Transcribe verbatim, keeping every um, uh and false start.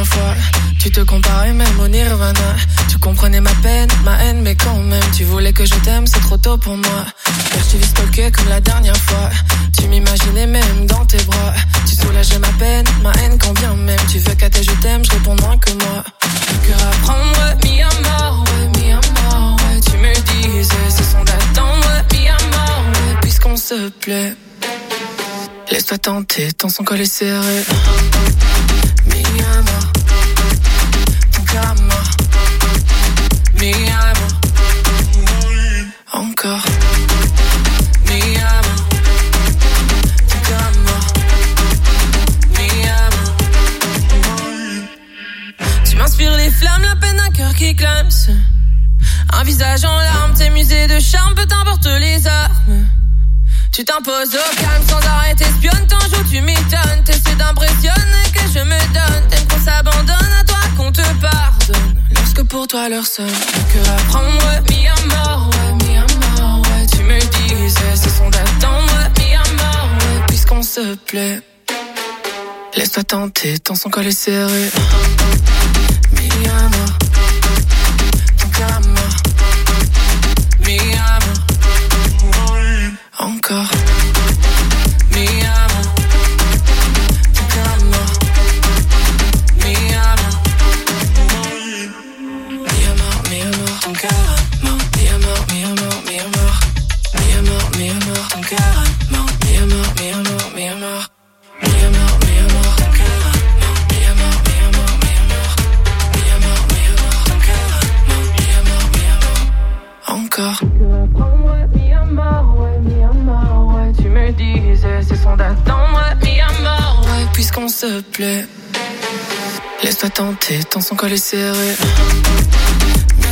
fois. Tu te comparais même au Nirvana. Tu comprenais ma peine, ma haine, mais quand même tu voulais que je t'aime, c'est trop tôt pour moi. Car je t'ai vu stalker comme la dernière fois. Tu m'imaginais même dans tes bras. Tu soulageais ma peine, ma haine quand bien même tu veux qu'à tes je t'aime, je réponds moins que moi. Le cœur à prendre, mi amour, ouais, mi amour, ouais. Tu me disais, ce sont d'attendre, mi amour, ouais. Puisqu'on se plaît, laisse-toi tenter, ton son collé serré. Mi amour, ton cœur à moi. Mi amour, encore. Mi amour, ton cœur à moi. Mi amour. Tu m'inspires les flammes, la peine d'un cœur qui clame. Un visage en larmes, tes musées de charme, peu t'importe les armes. Tu t'imposes au calme sans arrêt, t'espionnes, t'en joues, tu m'étonnes. T'essaies d'impressionner que je me donne. T'aimes qu'on s'abandonne, à toi qu'on te pardonne. Lorsque pour toi l'heure sonne, le cœur à prendre, mi amour, ouais, mi amour, ouais. Tu me disais, ce sont d'attendre, mi amour, ouais. Puisqu'on se plaît, laisse-toi tenter, ton son collé serré. Mi amour, ton cœur à moi. Mi amour, encore. Mi amour, ton cœur à moi. Mi amour, mi amour, mi amour, ton cœur à moi. Mi amour, mi amour, mi amour. Mi amour, mi amour, ton cœur à moi. Mi amour, mi amour, mi amour. Mi amour, mi amour, ton cœur à moi. Mi amour, mi amour, mi amour. Mi amour, mi amour, ton cœur à moi. Mi amour, mi amour, encore. Mi amour, ouais, mi amour, ouais. Tu me disais, c'est son d'attendre, mi amour, ouais. Puisqu'on se plaît, laisse-toi tenter, ton son collé serré. Mi